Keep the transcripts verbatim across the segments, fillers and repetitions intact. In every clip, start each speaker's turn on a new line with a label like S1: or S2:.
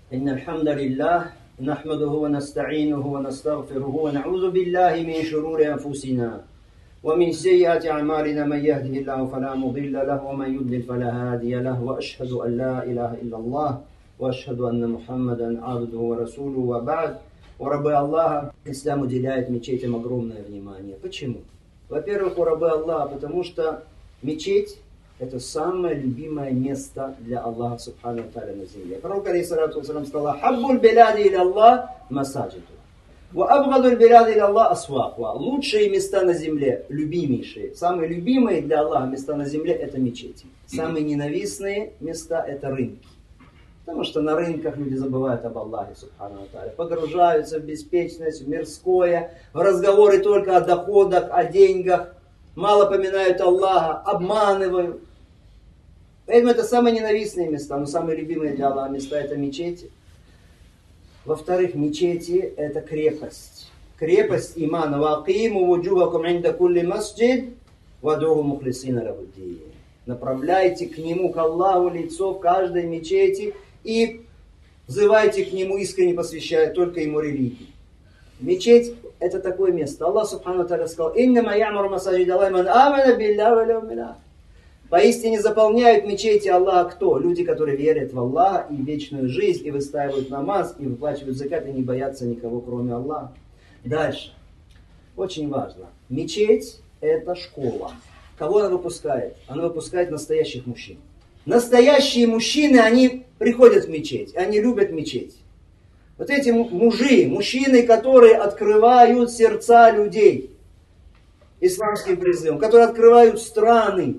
S1: إن الحمد لله نحمده ونستعينه ونستغفره ونعوذ بالله من شرور أنفسنا ومن سيئات أعمالنا من يهده الله فلا مضل له ومن يضلل فلا هادي له وأشهد أن لا إله إلا الله وأشهد أن محمدا عبده ورسوله وبعد. У рабы Аллаха ислам уделяет мечетям огромное внимание. Почему? Во-первых, у рабы Аллаха, потому что мечеть это самое любимое место для Аллаха Субхану ва Тааля на земле. Пророк алейхиссалату вассалам сказал: «Хаббуль биляди иля Аллах масаджиду, ва абгадуль биляди иля Аллах асвахуа». Лучшие места на земле, любимейшие, самые любимые для Аллаха места на земле это мечети. Самые ненавистные места это рынки. Потому что на рынках люди забывают об Аллахе Субхану ва Тааля, погружаются в беспечность, в мирское, в разговоры только о доходах, о деньгах, мало поминают Аллаха, обманывают. Поэтому это самые ненавистные места, но самые любимые для Аллаха места это мечети. Во-вторых, мечети это крепость. Крепость имана. Вакиму вуджухакум инда кулли масджид вадуху мухлисина лахуддин. Направляйте к нему, к Аллаху, лицо в каждой мечети и взывайте к нему, искренне посвящая только ему религию. Мечеть это такое место. Аллах Субхану ва Тааля сказал: «Иннама ямуру масаджид Аллахи ман амана билляхи вал яумил ахир». Поистине заполняют мечети Аллаха кто? Люди, которые верят в Аллаха и в вечную жизнь, и выстаивают намаз, и выплачивают закат, и не боятся никого, кроме Аллаха. Дальше. Очень важно. Мечеть это школа. Кого она выпускает? Она выпускает настоящих мужчин. Настоящие мужчины, они приходят в мечеть, они любят мечеть. Вот эти мужи, мужчины, которые открывают сердца людей исламским призывом, которые открывают страны.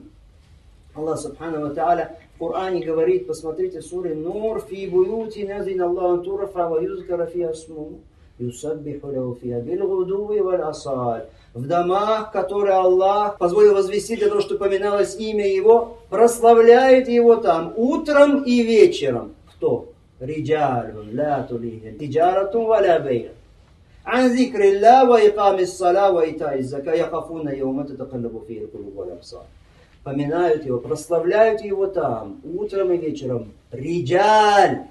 S1: Аллах Субхану ва Тааля в Коране говорит, посмотрите в суре Нур: «Фи буюти назин Аллаху турафа ва юзкара фиха смуху, юсаббиху лаху фиха билгудуви валь асаль». В домах, которые Аллах позволил возвестить для того, чтобы поминалось имя Его, прославляет Его там утром и вечером. Кто? Риджалун ла тулихим тиджаратун ва ла бей'ун ан зикриллах ва икамис салат ва ита'iз закат яхафуна яума татакаллабу фиhi аль-кулуб валь абсар. Поминают Его, прославляют Его там утром и вечером. Риджаль.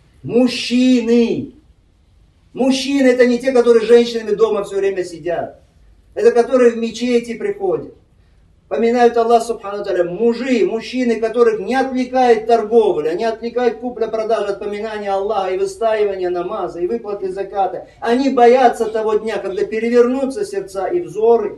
S1: Мужчины. Мужчины это не те, которые с женщинами дома все время сидят. Это которые в мечети приходят. Поминают Аллах Субхану ва Тааля. Мужи, мужчины, которых не отвлекает торговля, не отвлекает купля-продажа от поминания Аллаха и выстаивания намаза, и выплаты заката. Они боятся того дня, когда перевернутся сердца и взоры.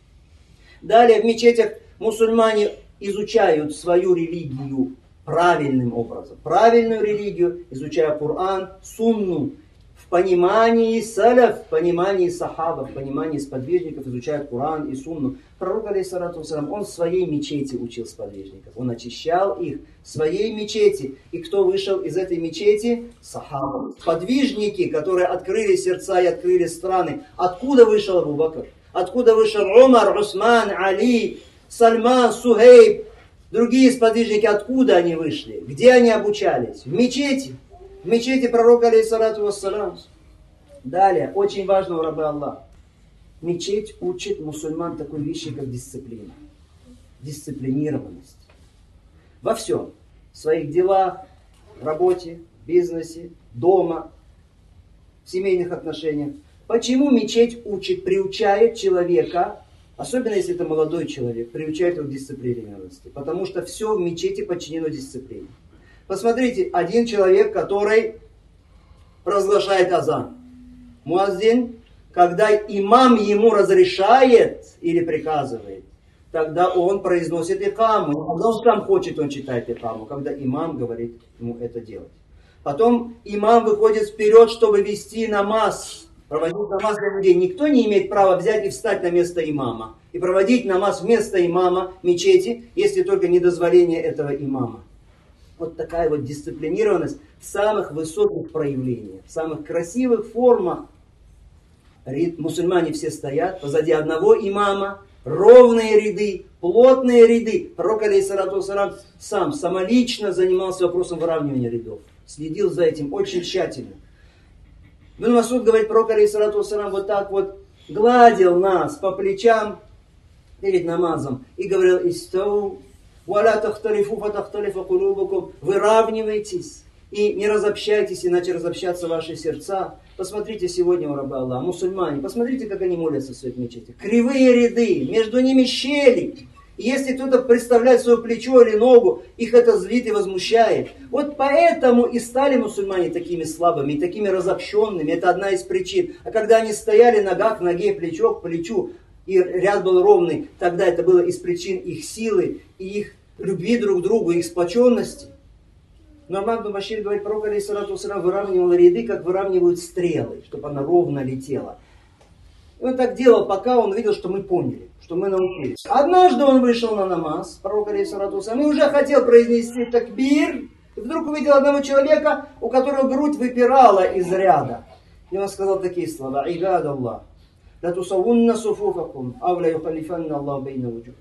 S1: Далее в мечетях мусульмане изучают свою религию правильным образом. Правильную религию, изучая Коран, сунну. В понимании салаф, в понимании сахабов, в понимании сподвижников изучают Коран и сунну. Пророк, алейхиссалату вассалам, он в своей мечети учил сподвижников. Он очищал их в своей мечети. И кто вышел из этой мечети? Сахабы. Сподвижники, которые открыли сердца и открыли страны. Откуда вышел Абу Бакр? Откуда вышел Умар, Усман, Али, Сальман, Сухейб? Другие сподвижники, откуда они вышли? Где они обучались? В мечети. В мечети пророка, алейхиссалату вассалам. Далее, очень важно у раба Аллаха. Мечеть учит мусульман такой вещи, как дисциплина. Дисциплинированность. Во всем. В своих делах, в работе, в бизнесе, дома, в семейных отношениях. Почему мечеть учит, приучает человека, особенно если это молодой человек, приучает его к дисциплинированности? Потому что все в мечети подчинено дисциплине. Посмотрите, один человек, который провозглашает азан. Муаззин, когда имам ему разрешает или приказывает, тогда он произносит икаму. Когда он сам хочет, он читает икаму, когда имам говорит ему это делать. Потом имам выходит вперед, чтобы вести намаз, проводить намаз для людей. Никто не имеет права взять и встать на место имама и проводить намаз вместо имама в мечети, если только не дозволение этого имама. Вот такая вот дисциплинированность в самых высоких проявлениях, в самых красивых формах. Мусульмане все стоят позади одного имама, ровные ряды, плотные ряды. Пророк, алейхиссалату вассалам, сам самолично занимался вопросом выравнивания рядов. Следил за этим очень тщательно. Ибн Мас'уд говорит, пророк, алейхиссалату вассалам, вот так вот гладил нас по плечам перед намазом и говорил: «Истау, валя тахталифу фатахталифа кулубукум». Выравнивайтесь, И не разобщайтесь, иначе разобщаться ваши сердца. Посмотрите сегодня у раба Аллаха, мусульмане, посмотрите, как они молятся в своих мечетях. Кривые ряды, между ними щели. И если кто-то представляет свое плечо или ногу, их это злит и возмущает. Вот поэтому и стали мусульмане такими слабыми, и такими разобщенными. Это одна из причин. А когда они стояли нога к ноге, плечо к плечу, и ряд был ровный, тогда это было из причин их силы и их любви друг к другу, их сплоченности. Ну'ман ибн Башир говорит, пророк алейхиссалату вассалям выравнивал ряды, как выравнивают стрелы, чтобы она ровно летела. И он так делал, пока он видел, что мы поняли, что мы научились. Однажды он вышел на намаз, пророк алейхиссалату вассалям, и уже хотел произнести такбир, и вдруг увидел одного человека, у которого грудь выпирала из ряда. И он сказал такие слова: «Игад Аллах, ла тусавунна суфуфакум, ав ла юхалифанна Аллах бейна вуджухи».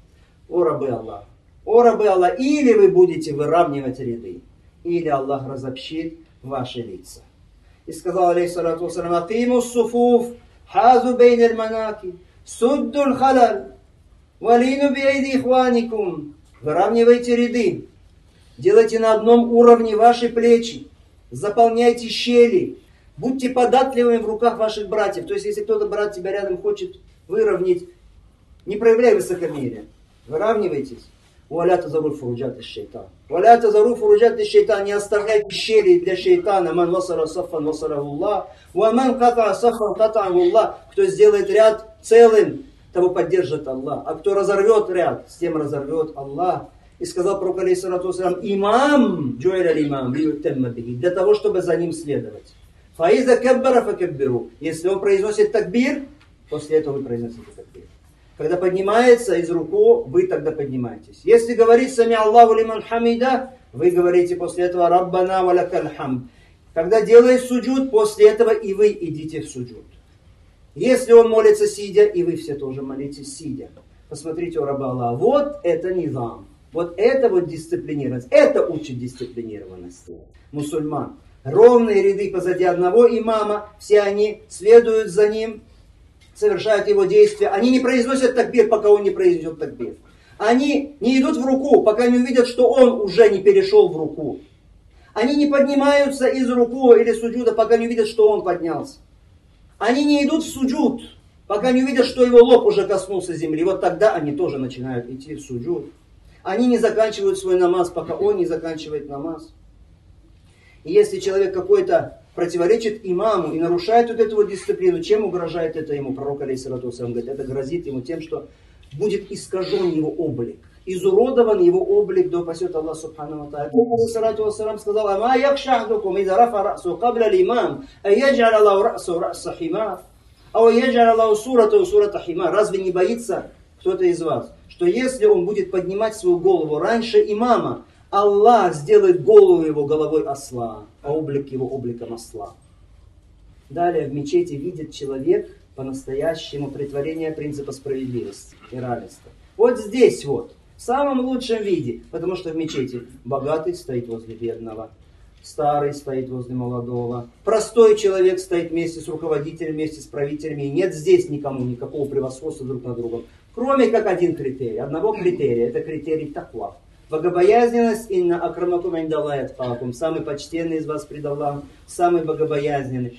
S1: О рабы Аллаха, о рабы Аллаха, или вы будете выравнивать ряды, или Аллах разобщит ваши лица. И сказал алейхиссалату вассалям: «Акиму суфуф, хазу бейн аль-манаки, судду аль-халал, валину биайди ихваникум». Выравнивайте ряды, делайте на одном уровне ваши плечи, заполняйте щели, будьте податливыми в руках ваших братьев. То есть, если кто-то, брат, тебя рядом хочет выровнять, не проявляй высокомерия, выравнивайтесь. «Валя тазару фуруджат иш-шейтан». «Валя тазару фуруджат иш-шейтан». Не оставляйте щели для шейтана. «Ман васара саффан васараху Аллах, ва ман ката саффан катаху Аллах». Кто сделает ряд целым, того поддержит Аллах. А кто разорвет ряд, с тем разорвет Аллах. И сказал пророк алейхиссалату вассалям: «Имам, джуэля имам, для того, чтобы за ним следовать». «Фаиза каббара факаббиру». Если он произносит такбир, после этого вы произносите такбир. Когда поднимается из руку, вы тогда поднимаетесь. Если говорит «Сами Аллаху лиман хамида», вы говорите после этого «Раббана ва лакаль хамд». Когда делает суджуд, после этого и вы идите в суджуд. Если он молится сидя, и вы все тоже молитесь сидя. Посмотрите у раба Аллаха. Вот это низам. Вот это вот дисциплинированность. Это учит дисциплинированности мусульман. Ровные ряды позади одного имама, все они следуют за ним, совершают его действия. Они не произносят такбир, пока он не произнесет такбир. Они не идут в руку, пока не увидят, что он уже не перешел в руку. Они не поднимаются из руку или суджуда, пока не увидят, что он поднялся. Они не идут в суджуд, пока не увидят, что его лоб уже коснулся земли. Вот тогда они тоже начинают идти в суджуд. Они не заканчивают свой намаз, пока он не заканчивает намаз. И если человек какой-то противоречит имаму и нарушает вот эту вот дисциплину, чем угрожает это ему? Пророк алейхиссалату вассалям говорит, это грозит ему тем, что будет искажен его облик, изуродован его облик, да упасет Аллах субхану ва тааля. Алейхиссалату вассалям сказал: «Ама якшахдукум иза рафа расу кабля лимам, а яджаля Аллаху расу раса химар, а яджаля Аллаху сурату сурата химар». Разве не боится кто-то из вас, что если он будет поднимать свою голову раньше имама, Аллах сделает голову его головой осла, а облик его обликом осла? Далее в мечети видит человек по-настоящему претворение принципа справедливости и равенства. Вот здесь вот, в самом лучшем виде, потому что в мечети богатый стоит возле бедного, старый стоит возле молодого, простой человек стоит вместе с руководителем, вместе с правителями, и нет здесь никому никакого превосходства друг над другом. Кроме как один критерий, одного критерия, это критерий таква. Богобоязненность, инна акрамакум индаллахи атқакум, самый почтенный из вас пред Аллахом, самый богобоязненный.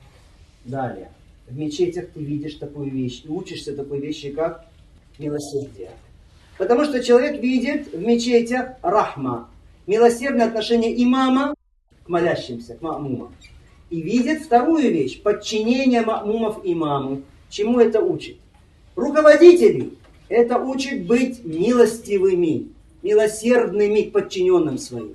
S1: Далее, в мечетях ты видишь такую вещь, и учишься такой вещи, как милосердие. Потому что человек видит в мечетях рахма, милосердное отношение имама к молящимся, к ма'мумам. И видит вторую вещь, подчинение ма'мумов имаму. Чему это учит? Руководителей это учит быть милостивыми, милосердными к подчиненным своим.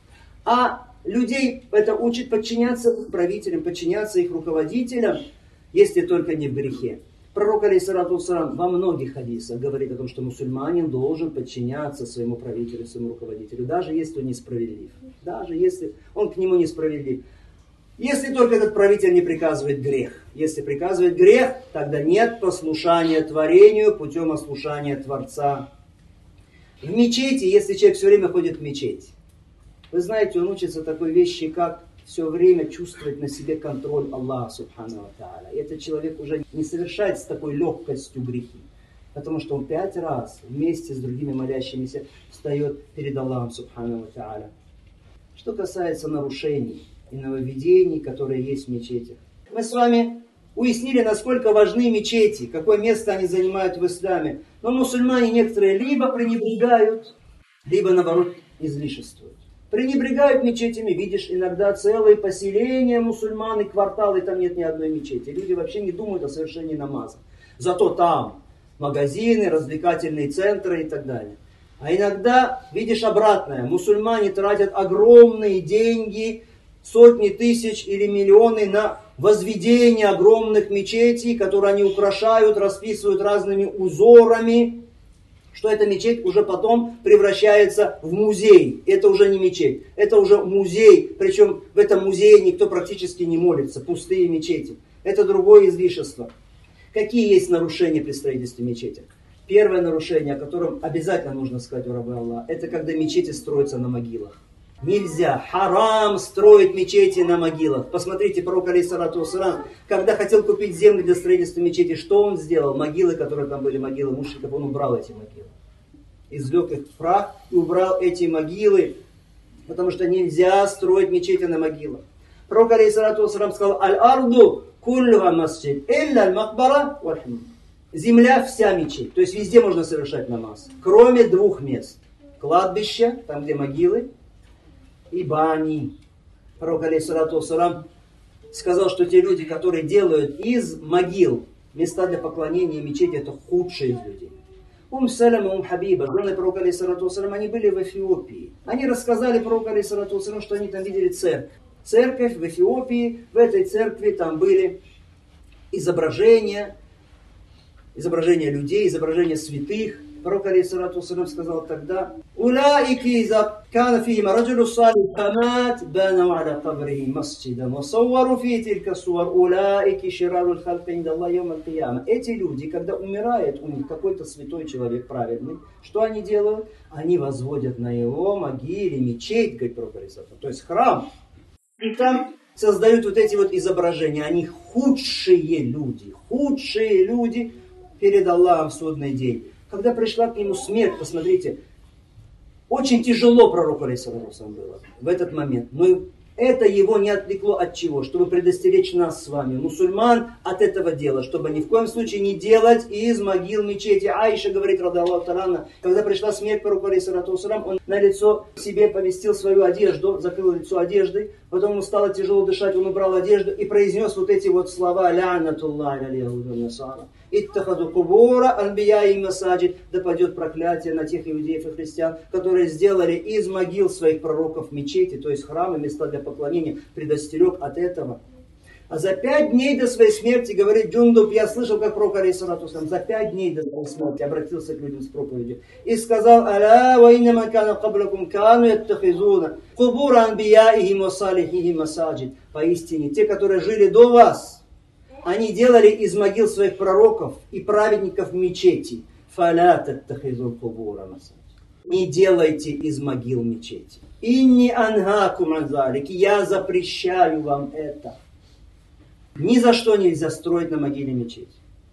S1: А людей это учит подчиняться правителям, подчиняться их руководителям, если только не в грехе. Пророк алейхиссалату вассалям во многих хадисах говорит о том, что мусульманин должен подчиняться своему правителю, своему руководителю, даже если он несправедлив. Даже если он к нему несправедлив. Если только этот правитель не приказывает грех. Если приказывает грех, тогда нет послушания творению путем ослушания Творца. В мечети, если человек все время ходит в мечеть, вы знаете, он учится такой вещи, как все время чувствовать на себе контроль Аллаха субхану ва тааля. И этот человек уже не совершает с такой легкостью грехи, потому что он пять раз вместе с другими молящимися встает перед Аллахом субхану ва тааля. Что касается нарушений и нововведений, которые есть в мечетях. Мы с вами уяснили, насколько важны мечети, какое место они занимают в исламе. Но мусульмане некоторые либо пренебрегают, либо наоборот излишествуют. Пренебрегают мечетями, видишь, иногда целые поселения мусульман и кварталы, там нет ни одной мечети. Люди вообще не думают о совершении намаза. Зато там магазины, развлекательные центры и так далее. А иногда видишь обратное. Мусульмане тратят огромные деньги, сотни тысяч или миллионы на возведение огромных мечетей, которые они украшают, расписывают разными узорами, что эта мечеть уже потом превращается в музей. Это уже не мечеть, это уже музей. Причем в этом музее никто практически не молится, пустые мечети. Это другое излишество. Какие есть нарушения при строительстве мечети? Первое нарушение, о котором обязательно нужно сказать у раба Аллаха, это когда мечети строятся на могилах. Нельзя, харам строить мечети на могилах. Посмотрите, пророк алейхиссалату вассалям, когда хотел купить землю для строительства мечети, что он сделал? Могилы, которые там были, могилы мушриков, он убрал эти могилы. Извлек их в прах и убрал эти могилы, потому что нельзя строить мечети на могилах. Пророк алейхиссалату вассалям сказал: «Аль-арду куллюха масджид, илля аль-макбара валь-химм». Земля вся мечеть, то есть везде можно совершать намаз, кроме двух мест. Кладбище, там где могилы, и бани. Пророк алейхиссалату вассалам сказал, что те люди, которые делают из могил места для поклонения мечети, это худшие из людей. Ум Салама, Ум Хабиба, жены пророка алейхиссалату вассалам, они были в Эфиопии. Они рассказали пророку алейхиссалату вассалам, что они там видели церковь. Церковь в Эфиопии, в этой церкви там были изображения, изображения людей, изображения святых. Пророк алейхиссалату вассалам сказал тогда: «Улаики иза кана фихима раджулу салих хамат банау аля кабрихи масджидан ва саввару фи тилька сувар улаики ширарул халки инда Аллахи йоум аль-кияма». Эти люди, когда умирает у них какой-то святой человек праведный, что они делают? Они возводят на его могиле мечеть, говорит пророк алейхиссалату, то есть храм. И там создают вот эти вот изображения. Они худшие люди, худшие люди перед Аллахом в судный день. Когда пришла к нему смерть, посмотрите, очень тяжело пророку алейхиссалату вассалам было в этот момент. Но это его не отвлекло от чего? Чтобы предостеречь нас с вами, мусульман, от этого дела. Чтобы ни в коем случае не делать из могил мечети. Аиша говорит, ради Аллаху та'аля, когда пришла смерть пророку алейхиссалату вассалам, он на лицо себе поместил свою одежду, закрыл лицо одеждой. Потом ему стало тяжело дышать, он убрал одежду и произнес вот эти вот слова: «Лянатуллахи аля яхуди ва насара, иттахаду кубура анбияи масаджид». Да падет проклятие на тех иудеев и христиан, которые сделали из могил своих пророков мечети, то есть храмы, места для поклонения, предостерег от этого. А за пять дней до своей смерти, говорит Джундуб, я слышал, как пророк алейхиссалату вассалам за пять дней до своей смерти обратился к людям с проповедью и сказал: «Аля ва инна ман кана каблакум кану яттахизуна кубура анбияихим ва салихихим масаджид». Поистине, те, которые жили до вас, они делали из могил своих пророков и праведников мечети. «Фаля таттахизу кубура масаджид». Не делайте из могил мечети. «Инни ангакум ан залик». Я запрещаю вам это. Ни за что нельзя строить на могиле мечеть.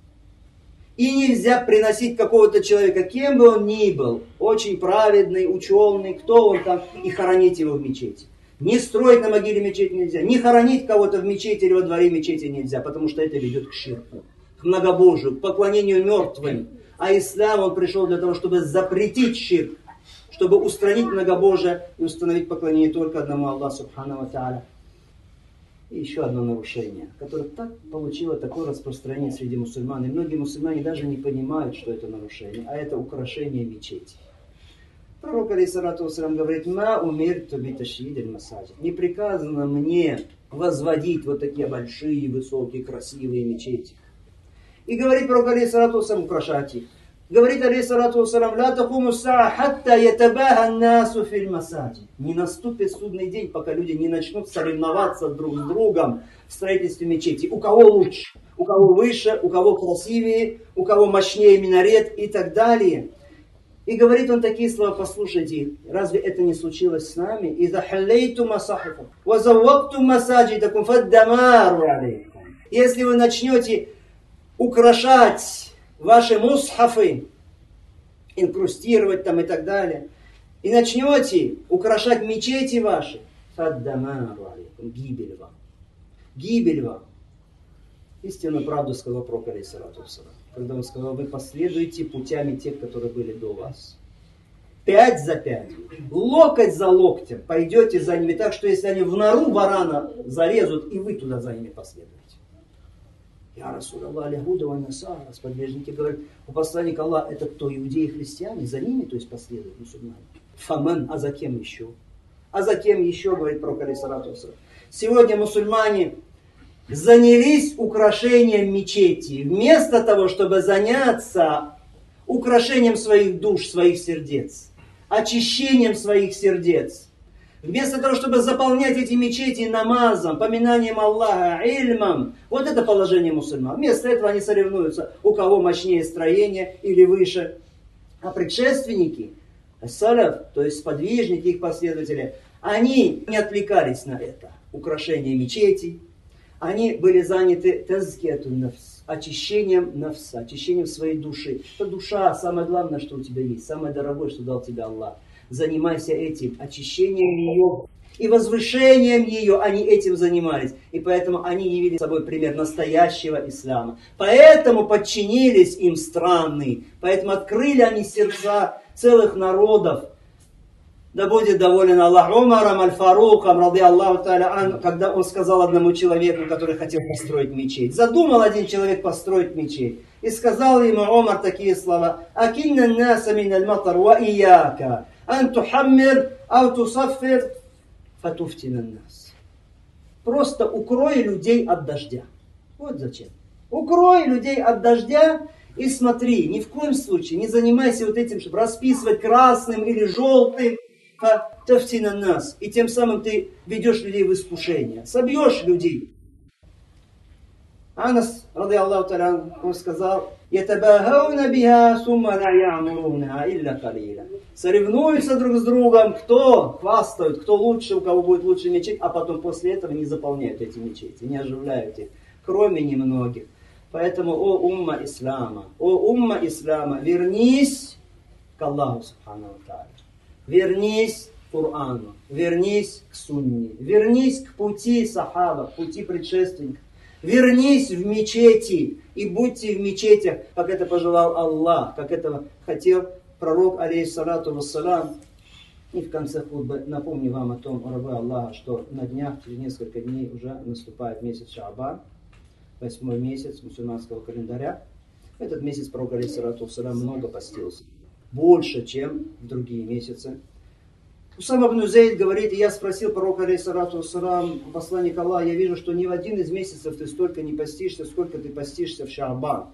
S1: И нельзя приносить какого-то человека, кем бы он ни был, очень праведный, ученый, кто он там, и хоронить его в мечети. Не строить на могиле мечеть нельзя, не хоронить кого-то в мечети или во дворе мечети нельзя, потому что это ведет к ширку, к многобожию, к поклонению мертвым. А ислам, он пришел для того, чтобы запретить ширк, чтобы устранить многобожие и установить поклонение только одному Аллаху субхану ва тааля. И еще одно нарушение, которое так получило такое распространение среди мусульман. И многие мусульмане даже не понимают, что это нарушение, а это украшение мечети. Пророк алейхиссалату вассалям говорит: «Ма умирту биташидиль масаджид». Не приказано мне возводить вот такие большие, высокие, красивые мечети. И говорит пророк алейхиссалату вассалям: украшать их. Говорит алейхиссалату вассалям: «Ла такуму саа хатта ятабаха насу фил масаджид». Не наступит судный день, пока люди не начнут соревноваться друг с другом в строительстве мечети. У кого лучше, у кого выше, у кого красивее, у кого мощнее минарет и так далее. И говорит он такие слова, послушайте, разве это не случилось с нами? «Иза халлейту масахифу, ва заввакту масаджидакум, фаддамару алейкум». Если вы начнете украшать ваши мусхафы, инкрустировать там и так далее, и начнете украшать мечети ваши, Фаддамару алейкум. Гибель вам. Гибель вам. Истинную правду сказал пророк, алейхиссалату вассалам, когда он сказал: вы последуете путями тех, которые были до вас. Пять за пятью, локоть за локтем пойдете за ними, так что если они в нору варана залезут, и вы туда за ними последуете. Я Расул Аллах, Алихуда ва Насара, сподвижники говорят: у посланника Аллаха это кто? Иудеи и христиане, за ними, то есть последуют мусульмане. Фаман, а за кем еще? А за кем еще, говорит пророк, алейхиссалату вассалам. Сегодня мусульмане занялись украшением мечети, вместо того, чтобы заняться украшением своих душ, своих сердец, очищением своих сердец. Вместо того, чтобы заполнять эти мечети намазом, поминанием Аллаха, ильмом. Вот это положение мусульман. Вместо этого они соревнуются, у кого мощнее строение или выше. А предшественники, салаф, то есть сподвижники, их последователи, они не отвлекались на это. Украшение мечетей. Они были заняты тазкиятун нафс, очищением нафса, очищением своей души. Это душа, самое главное, что у тебя есть, самое дорогое, что дал тебе Аллах. Занимайся этим, очищением ее и возвышением ее. Они этим занимались. И поэтому они явили собой пример настоящего ислама. Поэтому подчинились им страны. Поэтому открыли они сердца целых народов. Да будет доволен Аллах Умаром аль-Фаруком, ради Аллаху та'аля ан, когда он сказал одному человеку, который хотел построить мечеть. Задумал один человек построить мечеть. И сказал ему Умар такие слова: «Акинна наса мин аль-матар ва ияка, ан тухаммир, ау тусаффир, фатуфтина нас». Просто укрой людей от дождя. Вот зачем. Укрой людей от дождя. И смотри, ни в коем случае не занимайся вот этим, чтобы расписывать красным или желтым. Тафтина нас. И тем самым ты ведешь людей в искушение. Собьешь людей. Анас, ради Аллаху та'аля, он сказал: «Ятабахауна биха, сумма ла я'муруна илля калиля». Соревнуются друг с другом, кто хвастают, кто лучше, у кого будет лучше мечеть, а потом после этого не заполняют эти мечети, не оживляют их, кроме немногих. Поэтому, о умма ислама, о умма ислама, вернись к Аллаху субхану ва тааля. Вернись к Корану, вернись к сунне, вернись к пути сахаба, к пути предшественников. Вернись в мечети и будьте в мечетях, как это пожелал Аллах, как этого хотел пророк, алейхиссалату вассалам. И в конце хутбы напомню вам о том, рабы Аллаха, что на днях, через несколько дней уже наступает месяц Шаабан, восьмой месяц мусульманского календаря. В этот месяц пророк, алейхиссалату вассалам, много постился. Больше, чем в другие месяцы. Усама ибн Зейд говорит: и я спросил пророка, алейхиссалату вассалам, посланник Аллаха, я вижу, что ни в один из месяцев ты столько не постишься, сколько ты постишься в Шаабан.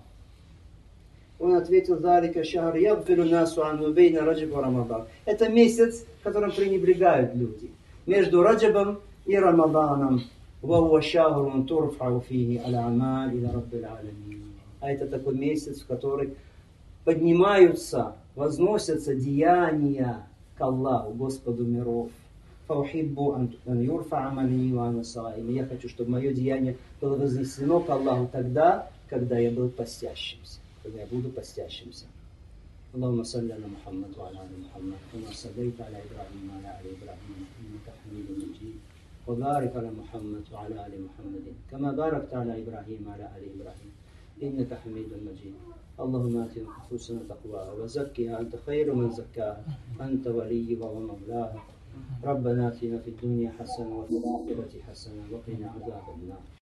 S1: Он ответил: «Залика шахр ягфиру насу анну бейна раджаб ва рамадан». Это месяц, которым пренебрегают люди. Между Раджабом и Рамаданом. Ва хуа шахрун турфау фихи аль-амаль иля раббил алямин. А это такой месяц, в который поднимаются, возносятся деяния к Аллаху, Господу миров. «Фаухиббу ан юрфа амали ва ана саим». Я хочу, чтобы мое деяние было вознесено к Аллаху тогда, когда я был постящимся. Когда я буду постящимся. Аллахумма салли аля Мухаммад ва аля али Мухаммад, кама саллайта аля Ибрахим ва аля али Ибрахим, иннака хамидун маджид. Ва барик аля Мухаммад ва аля али Мухаммадин, кама баракта аля Ибрахим ва аля али Ибрахим, иннака хамидун маджид. اللهم آت نفوسنا تقواها وزكها أنت خير من زكاها أنت وليها ومولاها ربنا آتنا في الدنيا حسنة وفي الآخرة حسنة وقنا عذاب النار